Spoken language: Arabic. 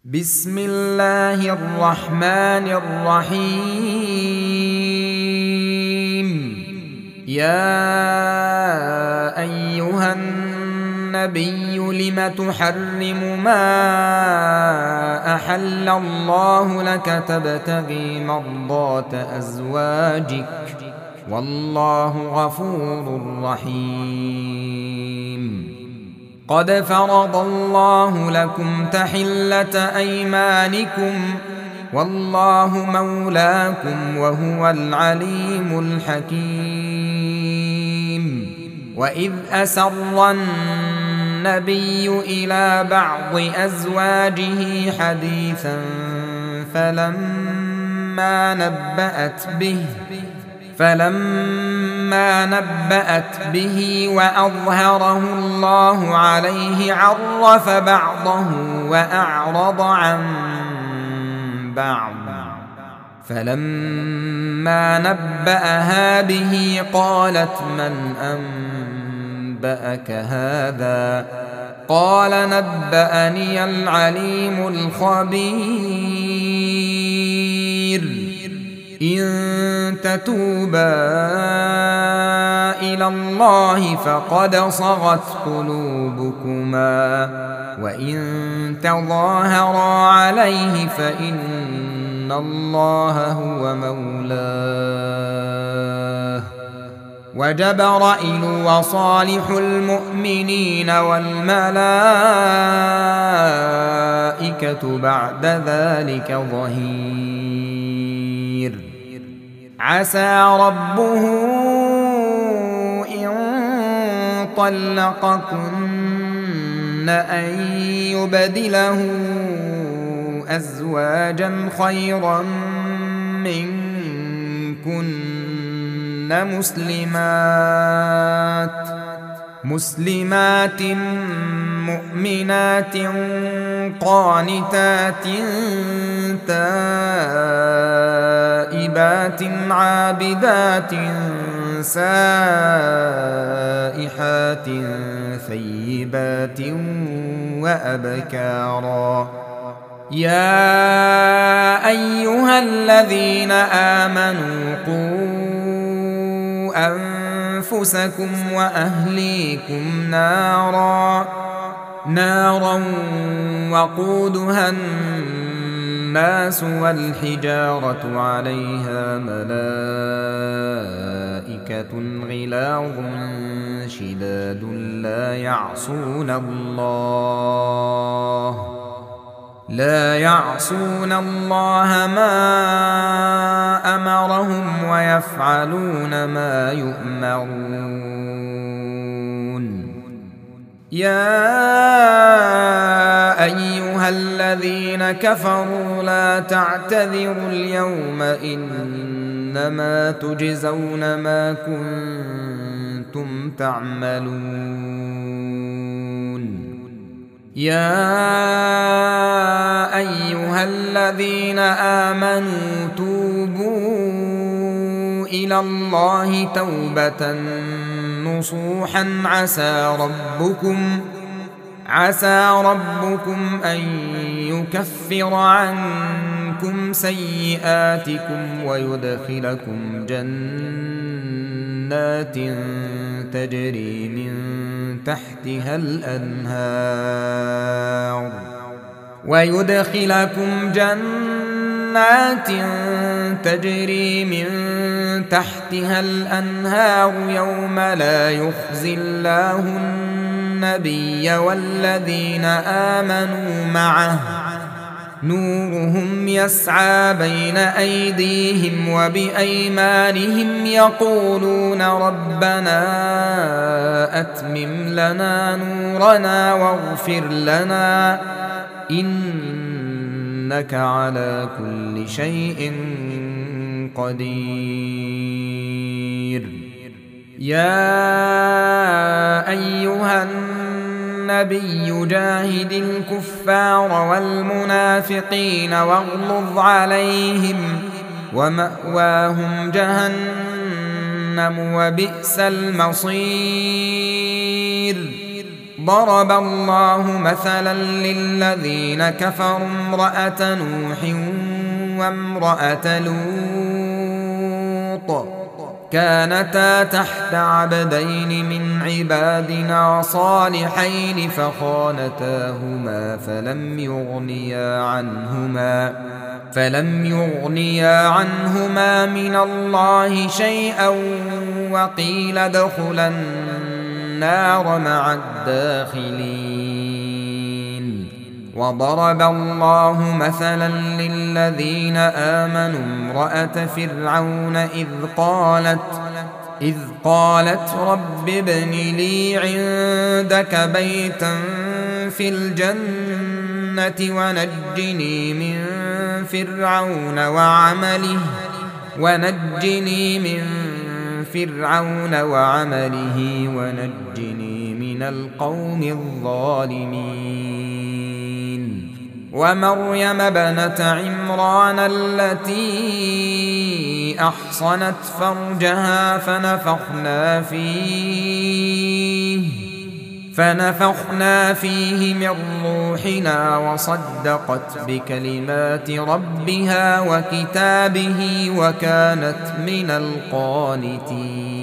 بسم الله الرحمن الرحيم. يا أيها النبي لم تحرم ما أحل الله لك تبتغي مرضات أزواجك والله غفور رحيم. قد فرض الله لكم تحلة أيمانكم والله مولاكم وهو العليم الحكيم. وإذ أسر النبي إلى بعض أزواجه حديثا فلما نبأت به وأظهره الله عليه عرف بعضه وأعرض عن بعض. فلما نبأها به قالت من أنبأك هذا؟ قال نبأني العليم الخبير. إن تتوبا إلى الله فقد صغت قلوبكما وإن تظاهرا عليه فإن الله هو مولاه وجبرائيل وصالح المؤمنين والملائكة بعد ذلك ظهير. عسى ربه إن طلقكن أن يبدله أزواجا خيرا منكن مسلمات مؤمنات قانتات تائبات عابدات سائحات ثيبات وأبكارا. يا أيها الذين آمنوا قوا أنفسكم وأهليكم نارا وقودها الناس والحجارة عليها ملائكة غلاظ شداد لا يعصون الله ما أمرهم ويفعلون ما يؤمرون. يا أيها الذين كفروا لا تعتذروا اليوم إنما تجزون ما كنتم تعملون. يا أيها الذين آمنوا توبوا إلى الله توبة نصوحا عسى ربكم أن يكفر عنكم سيئاتكم ويدخلكم جنات تجري من تحتها الأنهار يوم لا يخزي الله النبي والذين آمنوا معه نورهم يسعى بين أيديهم وبأيمانهم يقولون ربنا أتمم لنا نورنا واغفر لنا إنك على كل شيء قدير. يا أيها النبي جاهد الكفار والمنافقين واغلظ عليهم ومأواهم جهنم وبئس المصير. ضرب الله مثلا للذين كفروا امرأة نوح وامرأة لوط كانتا تحت عبدين من عبادنا صالحين فخانتاهما فلم يغنيا عنهما من الله شيئا وقيل ادخلا النار مع الداخلين. وضرب الله مثلا للذين آمنوا امرأة فرعون إذ قالت رب ابن لي عندك بيتا في الجنة ونجني من فرعون وعمله ونجني من القوم الظالمين. ومريم ابنة عمران التي أحصنت فرجها فنفخنا فيه من روحنا وصدقت بكلمات ربها وكتابه وكانت من القانتين.